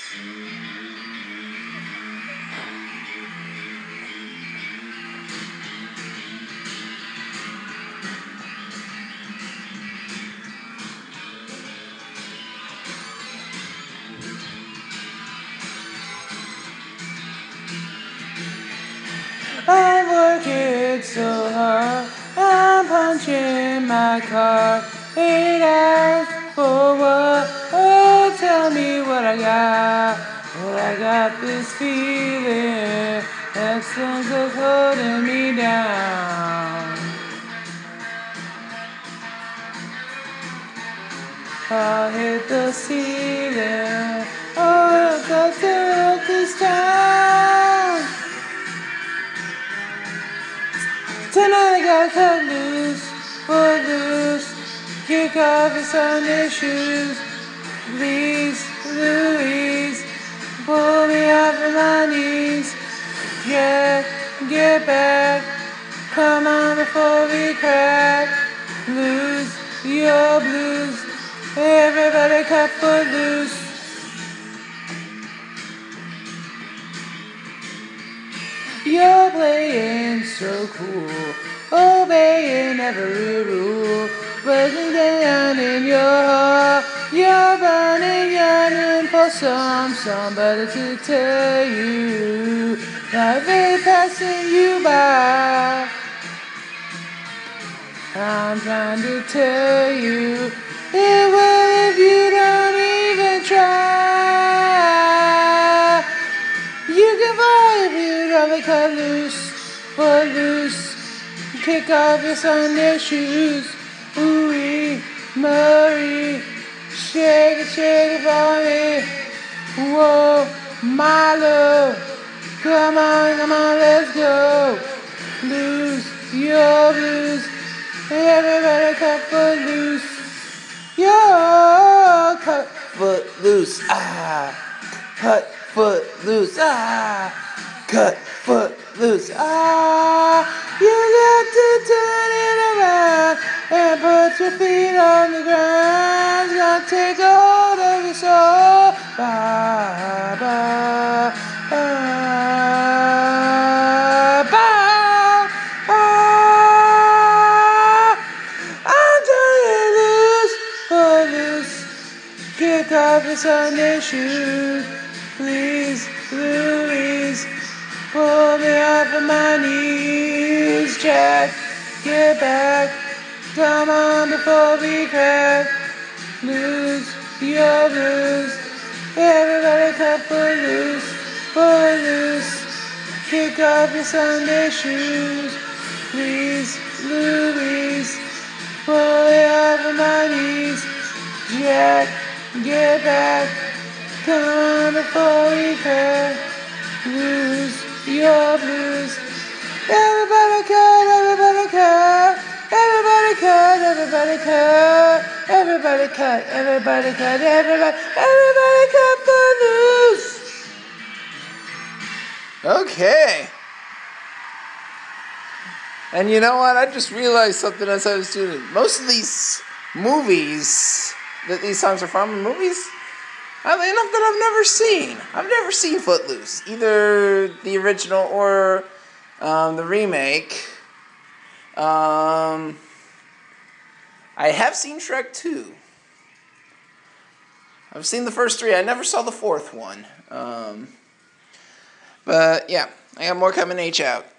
I'm working so hard, I'm punching my card. 8 hours for what? Oh, tell me what I got. Well, I got this feeling that something's holding me down. I'll hit the ceiling. Oh, I've got to rock this town. Tonight I gotta cut loose, foot loose, kick off your Sunday shoes. Please, Louise, pull me off of my knees. Get back, come on before we crack. Lose your blues, everybody cut foot loose. You're playing so cool, obeying every rule, breaking down in your heart. You're burning, yearning for somebody to tell you life ain't passing you by. I'm trying to tell you it will if you don't even try. You can fly if you'd rather cut loose, foot loose, kick off your Sunday shoes. Ooh-wee, Marie, shake it for me. Whoa, my love, come on, let's go. Lose your blues, everybody cut foot loose. Yo, cut foot loose, cut foot loose, cut foot loose, you got to turn it around and put your feet on the ground. It's gonna take a hold of your soul. Bye, bye, bye, bye, bye. I'm turning loose, foot loose, kick off your Sunday shoes. Please, Louise, pull me off of my knees. Jack, get back, come on before we crack. Lose your blues, everybody cut foot loose, kick off your Sunday shoes. Please, Louise, pull me off of my knees. Jack, get back, come on before we crack. Lose your blues. Everybody cut, everybody cut. Everybody cut, everybody cut. Everybody cut, everybody cut. Everybody cut for loose. Okay. And you know what? I just realized something as I was doing it. Most of these movies that these songs are from are movies, oddly enough, that I've never seen. I've never seen Footloose, either the original or the remake. I have seen Shrek 2. I've seen the first 3. I never saw the 4th one. But yeah, I got more coming H out.